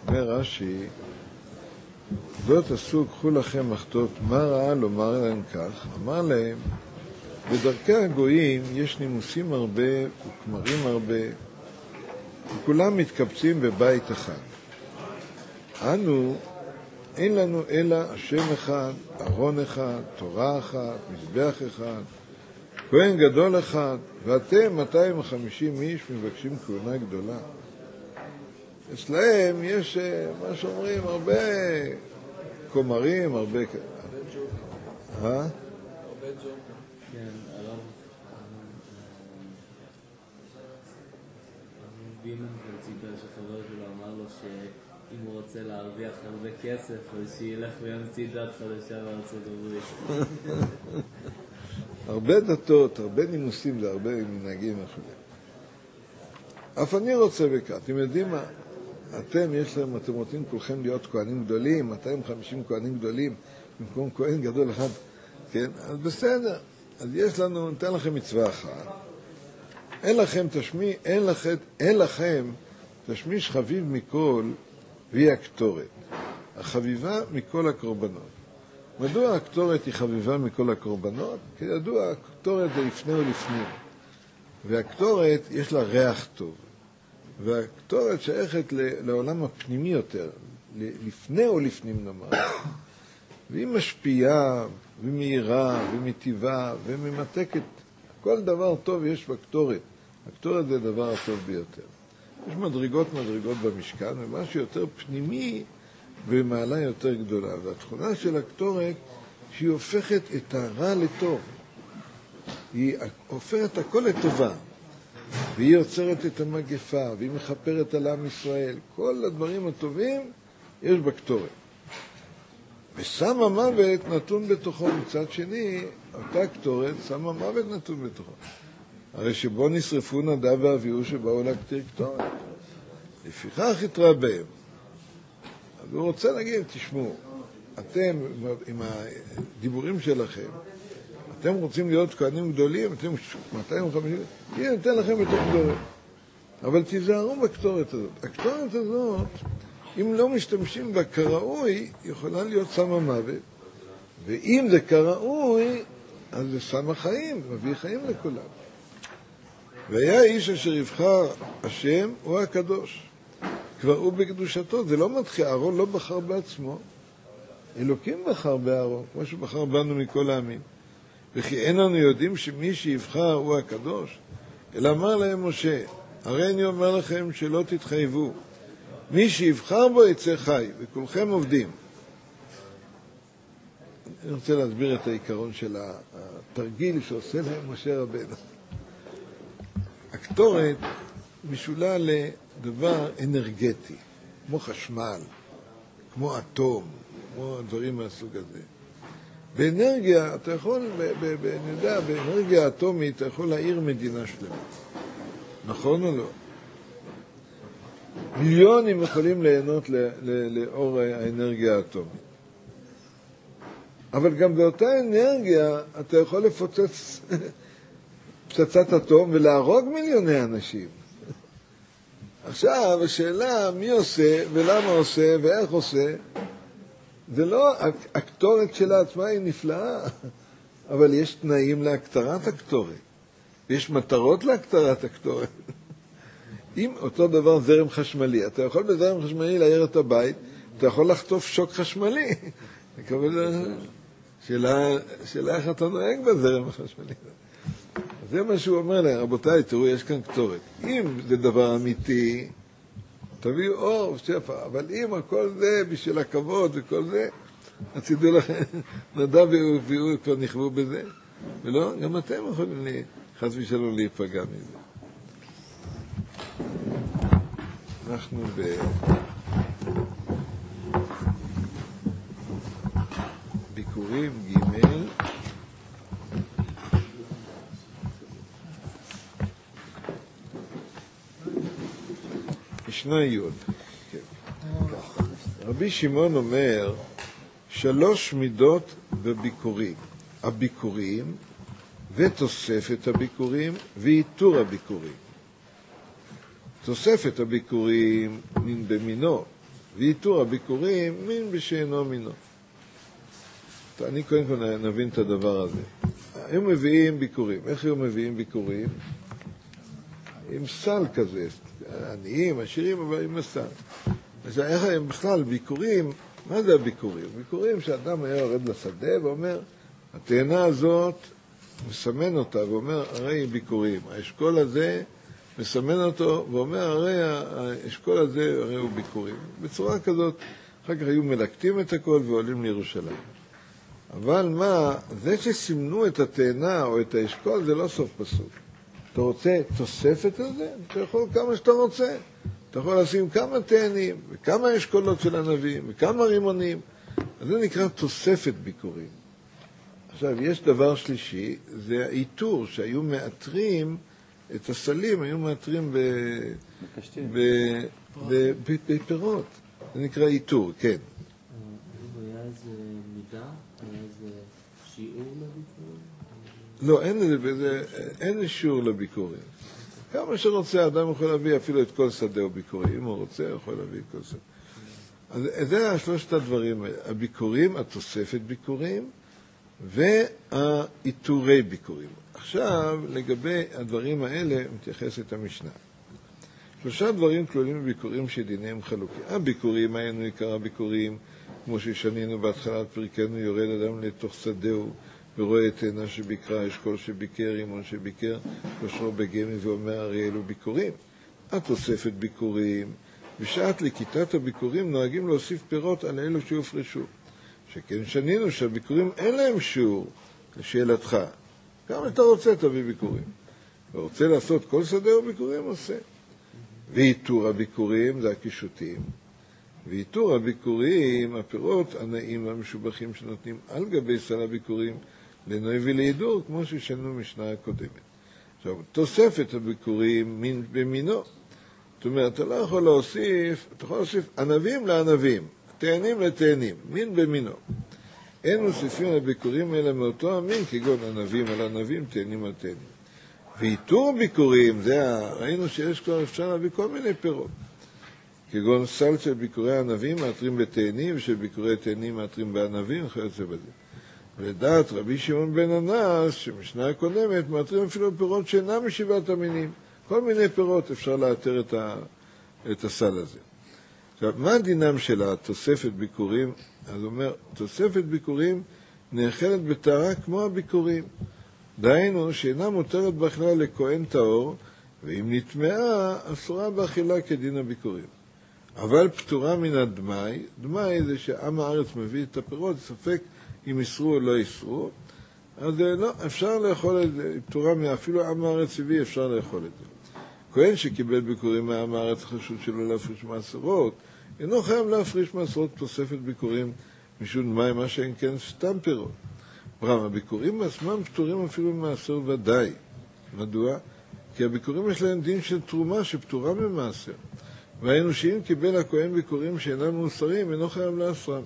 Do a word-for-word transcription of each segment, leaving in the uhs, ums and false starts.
אומר רש"י, זאת עשו, קחו לכם מחטות, מה ראה לומר להם כך? אמר להם, בדרכי הגויים יש נימוסים הרבה וכמרים הרבה, וכולם מתקבצים בבית אחד. אנו, אין לנו אלא השם אחד, ארון אחד, תורה אחת, מזבח אחד, כהן גדול אחד, ואתם מאתיים וחמישים איש מבקשים כהונה גדולה. אצלהם יש, מה שאומרים, הרבה כומרים, הרבה... הרבה ג'וקים. אה? הרבה ג'וקים. כן, הרב... בימן וציטה שחבר שלו אמר לו שאם הוא רוצה להרוויח הרבה כסף, אז שילך וימציא דת חדשה בארצות הברית. הרבה דתות, הרבה נימוסים, זה הרבה מנהגים אחרים. אף אני רוצה בכך. אתם יודעים מה? אתם, יש להם, אתם רוצים כולכם להיות כהנים גדולים, מאתיים וחמישים כהנים גדולים, במקום כהן גדול אחד, כן? אז בסדר. אז יש לנו, ניתן לכם מצווה אחת. אין לכם תשמי, אין לכם, אין לכם תשמיש חביב מכל, והיא הקטורת. החביבה מכל הקורבנות. מדוע הקטורת היא חביבה מכל הקורבנות? כי ידוע, הקטורת זה לפני ולפנים. והקטורת יש לה ריח טוב. והקטורת שייכת לעולם הפנימי יותר, לפני או לפנים נאמר. והיא משפיעה, ומהירה, ומטיבה, וממתקת. כל דבר טוב יש בקטורת. הקטורת זה הדבר הטוב ביותר. יש מדרגות מדרגות במשכן, ומשהו יותר פנימי במעלה יותר גדולה. והתכונה של הקטורת שהיא הופכת את הרע לטוב. היא הופכת הכל לטובה. והיא יוצרת את המגפה, והיא מחפרת על עם ישראל. כל הדברים הטובים יש בקטורת. וסם המוות נתון בתוכו. מצד שני, אותה קטורת, סם המוות נתון בתוכו. הרי שבו נשרפו נדב ואביהו שבאו להקטיר קטורת. לפיכך התרבם. אז הוא רוצה להגיד, תשמעו, אתם עם הדיבורים שלכם, אתם רוצים להיות כהנים גדולים, אתם מאתיים וחמישים, הנה, ניתן לכם את הקטורת. אבל תיזהרו בקטורת הזאת. הקטורת הזאת, אם לא משתמשים בה כראוי, יכולה להיות סם המוות. ואם זה כראוי, אז זה סם החיים, מביא חיים לכולם. והיה איש אשר יבחר השם, הוא הקדוש. כבר הוא בקדושתו, זה לא מתחיל, אהרון לא בחר בעצמו. אלוקים בחר באהרון, כמו שבחר בנו מכל העמים. וכי אין לנו יודעים שמי שיבחר הוא הקדוש. אלא אמר להם משה, הרי אני אומר לכם שלא תתחייבו. מי שיבחר בו יצא חי, וכולכם עובדים. אני רוצה להסביר את העיקרון של התרגיל שעושה להם משה רבנו. הקטורת משולה לדבר אנרגטי, כמו חשמל, כמו אטום, כמו דברים מהסוג הזה. באנרגיה, אתה יכול, ב- ב- ב- אני יודע, באנרגיה אטומית אתה יכול להעיר מדינה שלמה. נכון או לא? מיליונים יכולים ליהנות ל- ל- לאור האנרגיה האטומית. אבל גם באותה אנרגיה אתה יכול לפוצץ פצצת אטום ולהרוג מיליוני אנשים. עכשיו, השאלה מי עושה ולמה עושה ואיך עושה, זה לא, הקטורת שלה עצמה היא נפלאה, אבל יש תנאים להקטרת הקטורת, ויש מטרות להקטרת הקטורת. אם אותו דבר זרם חשמלי, אתה יכול בזרם חשמלי להעיר את הבית, אתה יכול לחטוף שוק חשמלי. שאלה, שאלה איך אתה נוהג בזרם החשמלי. זה מה שהוא אומר להם, רבותיי, תראו, יש כאן קטורת. אם זה דבר אמיתי, תביאו אור ושפע, אבל אם הכל זה בשביל הכבוד וכל זה, אז תדעו לכם, נדב ואביהו כבר נכוו בזה, ולא, גם אתם יכולים לי, חס ושלום להיפגע מזה. אנחנו ב... ביקורים ג' משנה י'. רבי שמעון אומר שלוש מידות בביקורים, הביקורים ותוספת הביקורים ואיתור הביקורים. תוספת הביקורים מין במינו, ואיתור הביקורים מין בשאינו מינו. אני קודם כל נבין את הדבר הזה. היו מביאים ביקורים. איך היו מביאים ביקורים? עם סל כזה, עניים, עשירים, אבל עם הסל. אז איך הם בכלל ביקורים? מה זה הביקורים? ביקורים שאדם היה יורד לשדה ואומר, התאנה הזאת מסמן אותה ואומר, הרי ביקורים. האשכול הזה מסמן אותו ואומר, הרי האשכול הזה הרי הוא ביקורים. בצורה כזאת, אחר כך היו מלקטים את הכל ועולים לירושלים. אבל מה, זה שסימנו את התאנה או את האשכול זה לא סוף פסוק. אתה רוצה תוספת על זה? אתה יכול כמה שאתה רוצה. אתה יכול לשים כמה תאנים, וכמה אשכולות של ענבים, וכמה רימונים. אז זה נקרא תוספת ביקורים. עכשיו, יש דבר שלישי, זה האיתור, שהיו מאתרים את הסלים, היו מאתרים בפירות. זה נקרא איתור, כן. היה איזה מידה? היה איזה שיעור לביקורים? לא, אין לזה, אין שיעור לביקורים. כמה שרוצה, אדם יכול להביא אפילו את כל שדה או ביקורים. אם הוא רוצה, הוא יכול להביא את כל שדה. אז זה שלושת הדברים. הביקורים, התוספת ביקורים, והאיתורי ביקורים. עכשיו, לגבי הדברים האלה, מתייחסת המשנה. שלושה דברים כלולים בביקורים שדיניהם חלוקים. הביקורים, היינו עיקר הביקורים, כמו ששנינו בהתחלת פרקנו, יורד אדם לתוך שדהו, ורואה את תאנה שביקרה, אשכול שביקר, רימון שביקר, קושרו בגמי ואומר, הרי אלו ביקורים. התוספת ביקורים, בשעת לכיתת הביקורים נוהגים להוסיף פירות על אלו שהופרשו. שכן שנינו שהביקורים אין להם שיעור, לשאלתך. כמה אתה רוצה תביא ביקורים. ורוצה לעשות כל שדה וביקורים עושה. ואיתור הביקורים זה הקישוטים. ואיתור הביקורים, הפירות הנעים והמשובחים שנותנים על גבי סל הביקורים, לנוי ולהידור, כמו ששנו משנה הקודמת. עכשיו, תוספת הביקורים מין במינו. זאת אומרת, אתה לא יכול להוסיף, אתה יכול להוסיף ענבים לענבים, תאנים לתאנים, מין במינו. אין מוסיפים לביקורים אלא מאותו המין, כגון ענבים על ענבים, תאנים על תאנים. ואיתור ביקורים, זה ראינו שיש כבר אפשר להביא כל מיני פירות. כגון סל של ביקורי ענבים מאתרים בתאנים, ושל ביקורי תאנים מאתרים בענבים, וכיוצא בזה. ולדעת רבי שמעון בן אנס, שמשנה הקודמת, מאתרים אפילו פירות שאינם משבעת המינים. כל מיני פירות אפשר לאתר את, ה, את הסל הזה. עכשיו, מה דינם של התוספת ביקורים? אז אומר, תוספת ביקורים נאכלת בטהרה כמו הביקורים. דהיינו, שאינה מותרת באכילה לכהן טהור, ואם נטמעה, אסורה באכילה כדין הביקורים. אבל פטורה מן הדמאי, דמאי זה שעם הארץ מביא את הפירות, ספק אם יסרו או לא יסרו, אז לא, אפשר לאכול את זה, פטורה מאפילו עם הארץ הביא, אפשר לאכול את זה. כהן שקיבל ביקורים מעם הארץ חשוב שלא להפריש מעשרות, אינו חייב להפריש מעשרות תוספת ביקורים משום דמאי, מה שאין כן סתם פירות. ברם, הביקורים עצמם פטורים אפילו ממעשר ודאי. מדוע? כי הביקורים יש להם דין של תרומה שפטורה ממעשר. והיינו שאם קיבל הכהן ביקורים שאינם מאוסרים, אינו חייב לעשרם.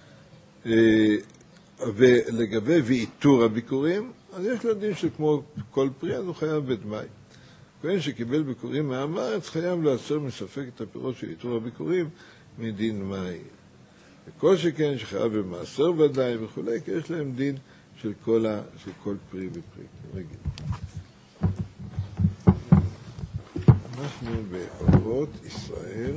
ולגבי ואיתור הביקורים, אז יש לו דין שכמו כל פרי, אז הוא חייב בדמאי. כהן שקיבל ביקורים מעם הארץ, חייב לעשר מספק את הפירות של איתור הביקורים מדין דמאי. וכל שכן שחייב במעשר ודאי וכו', כי יש להם דין של כל, ה, של כל פרי ופרי. רגיל. אנחנו באורות ישראל.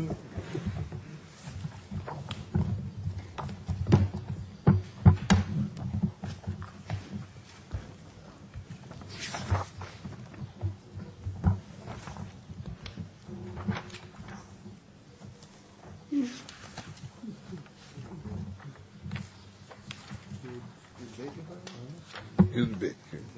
י"ב.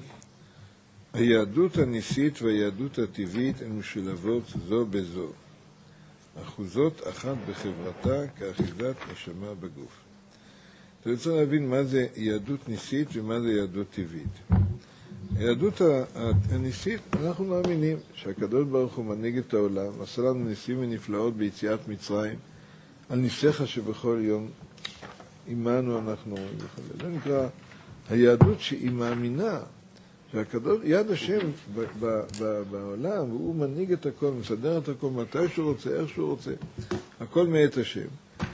היהדות הניסית והיהדות הטבעית הן משולבות זו בזו. אחוזות אחת בחברתה כאחיזת נשמה בגוף. אתה רוצה להבין מה זה יהדות ניסית ומה זה יהדות טבעית. היהדות הניסית, אנחנו מאמינים שהקדוש ברוך הוא מנהיג את העולם, עשה לנו ניסים ונפלאות ביציאת מצרים, על ניסיך שבכל יום עמנו אנחנו יכולים. זה נקרא היהדות שהיא מאמינה שהקדוש, יד השם ב, ב, ב, בעולם, והוא מנהיג את הכל, מסדר את הכל, מתי שהוא רוצה, איך שהוא רוצה, הכל מאת השם.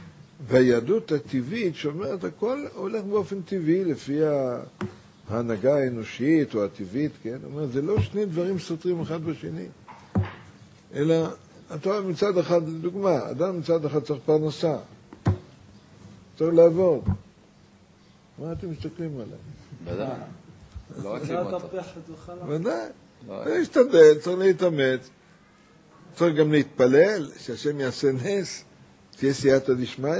והיהדות הטבעית שאומרת, הכל הולך באופן טבעי לפי ההנהגה האנושית או הטבעית, כן? אומרת, זה לא שני דברים סותרים אחד בשני, אלא אתה מצד אחד, לדוגמה, אדם מצד אחד צריך פרנסה, צריך לעבוד. מה אתם מסתכלים עליי? בוודאי. לא רק ללמוד אותו. בוודאי. להשתדל, צריך להתאמץ, צריך גם להתפלל, שהשם יעשה נס, תהיה סייעתא דשמיא.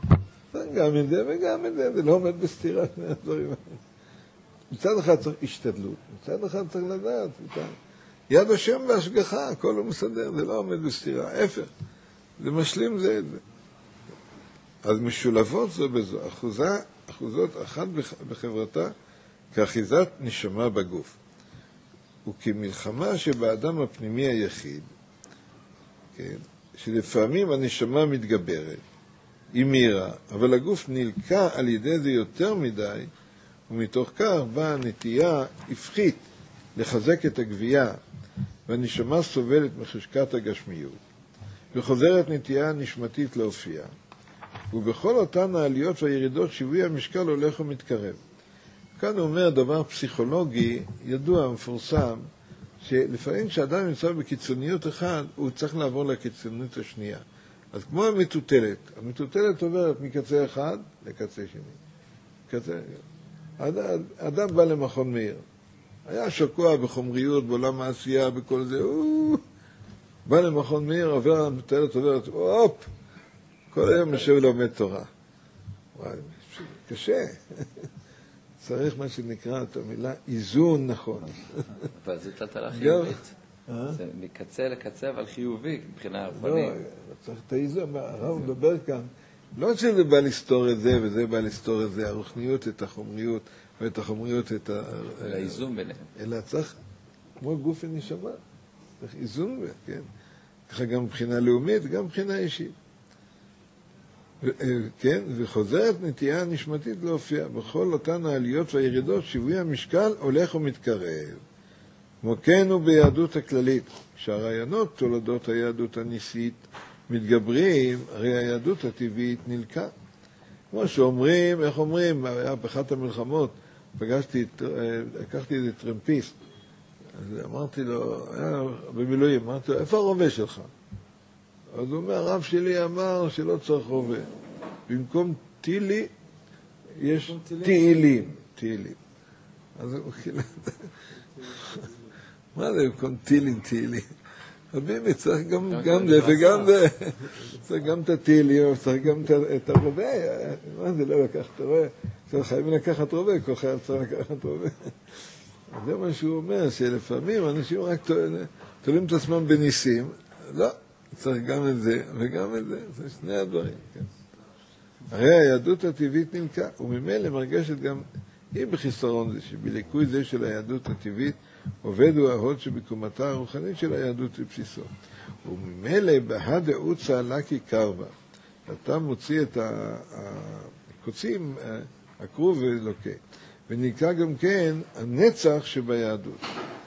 גם את זה וגם את זה, זה לא עומד בסתירה שני הדברים. מצד אחד צריך השתדלות, מצד אחד צריך לדעת. יד השם בהשגחה, הכל לא מסדר, זה לא עומד בסתירה, ההפך. זה משלים זה את זה. אז משולבות זו בזו, אחוזה, אחוזות אחת בחברתה, כאחיזת נשמה בגוף. וכמלחמה שבאדם הפנימי היחיד, כן, שלפעמים הנשמה מתגברת, היא מהירה, אבל הגוף נלקה על ידי זה יותר מדי, ומתוך כך באה הנטייה הפחית לחזק את הגבייה, והנשמה סובלת מחשקת הגשמיות, וחוזרת נטייה נשמתית להופיע. ובכל אותן העליות והירידות שיווי המשקל הולך ומתקרב. כאן הוא אומר דבר פסיכולוגי ידוע, מפורסם, שלפעמים כשאדם נמצא בקיצוניות אחד, הוא צריך לעבור לקיצוניות השנייה. אז כמו המטוטלת, המטוטלת עוברת מקצה אחד לקצה שני. קצה... אדם בא למכון מאיר, היה שקוע בחומריות, בעולם העשייה, בכל זה, הוא... בא למכון מאיר, עובר המטוטלת, עוברת, אופ! כל היום יושב ולומד תורה. וואי, קשה. צריך מה שנקרא את המילה איזון נכון. אבל זה טלטלה חיובית. זה מקצה לקצה, אבל חיובי מבחינה רוחנית. לא, צריך את האיזון. הרב מדבר כאן, לא שזה בא לסתור את זה וזה בא לסתור את זה, הרוחניות את החומריות ואת החומריות את ה... האיזון ביניהם. אלא צריך, כמו גוף ונשמה, צריך איזון, כן. ככה גם מבחינה לאומית, גם מבחינה אישית. כן, וחוזרת נטייה נשמתית להופיע. בכל אותן העליות והירידות שיווי המשקל הולך ומתקרב. כמו כן הוא ביהדות הכללית, כשהרעיונות תולדות היהדות הניסית מתגברים, הרי היהדות הטבעית נלקה. כמו שאומרים, איך אומרים, היה באחת המלחמות, פגשתי, לקחתי איזה טרמפיסט, אז אמרתי לו, היה במילואים, אמרתי לו, איפה הרובה שלך? אז הוא אומר, הרב שלי אמר שלא צריך רובה. במקום טילי, יש תהילים. תהילים. אז הוא כאילו... מה זה במקום טילים, תהילים? רבים, צריך גם זה וגם זה. צריך גם את התהילים, צריך גם את הרובה. מה זה לא לקחת רובה? צריך חייבים לקחת רובה, כל חייל צריך לקחת רובה. זה מה שהוא אומר, שלפעמים אנשים רק תולים את עצמם בניסים. לא. צריך גם את זה וגם את זה, זה שני הדברים, כן. הרי היהדות הטבעית נלקה, וממילא מרגשת גם היא בחיסרון זה, שבליקוי זה של היהדות הטבעית עובד הוא ההוד שבקומתה הרוחנית של היהדות לבסיסו. וממילא בהדאות צהלה כי קרבה. אתה מוציא את הקוצים, הקרוב ולוקה. ונלקה גם כן הנצח שביהדות.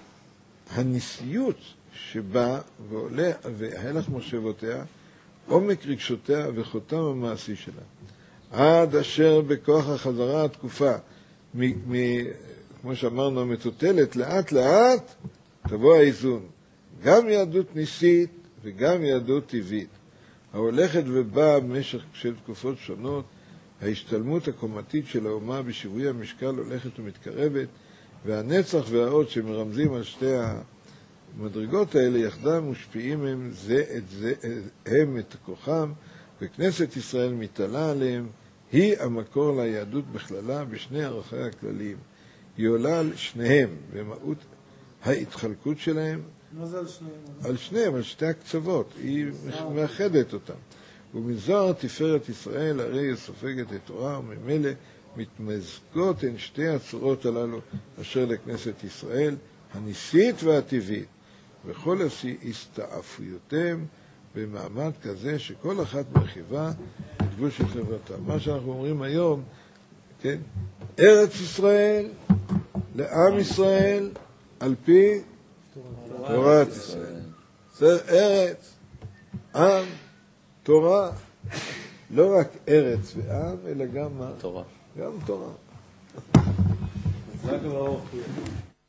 הניסיות שבא ועולה והלך מחשבותיה, עומק רגשותיה וחותם המעשי שלה. עד אשר בכוח החזרה התקופה, מ- מ- כמו שאמרנו, המטוטלת, לאט לאט תבוא האיזון. גם יהדות ניסית וגם יהדות טבעית. ההולכת ובאה במשך של תקופות שונות, ההשתלמות הקומתית של האומה בשיווי המשקל הולכת ומתקרבת, והנצח והאות שמרמזים על שתי ה... המדרגות האלה יחדם מושפיעים הם זה את זה, הם את כוחם, וכנסת ישראל מתעלה עליהם, היא המקור ליהדות בכללה בשני ערכיה הכלליים. היא עולה על שניהם, במהות ההתחלקות שלהם. מה זה על שניהם? על שניהם, על שתי הקצוות, היא מאחדת אותם. ומזוהר תפארת ישראל הרי היא סופגת את תורה, וממילא מתמזגות הן שתי הצורות הללו אשר לכנסת ישראל, הניסית והטבעית. וכל הסתעפויותיהם במעמד כזה שכל אחת מרחיבה את גבול של חברתה. מה שאנחנו אומרים היום, כן? ארץ ישראל לעם ישראל על פי תורת ישראל. זה ארץ, עם, תורה. לא רק ארץ ועם, אלא גם מה? תורה. גם תורה. זה כבר אופי.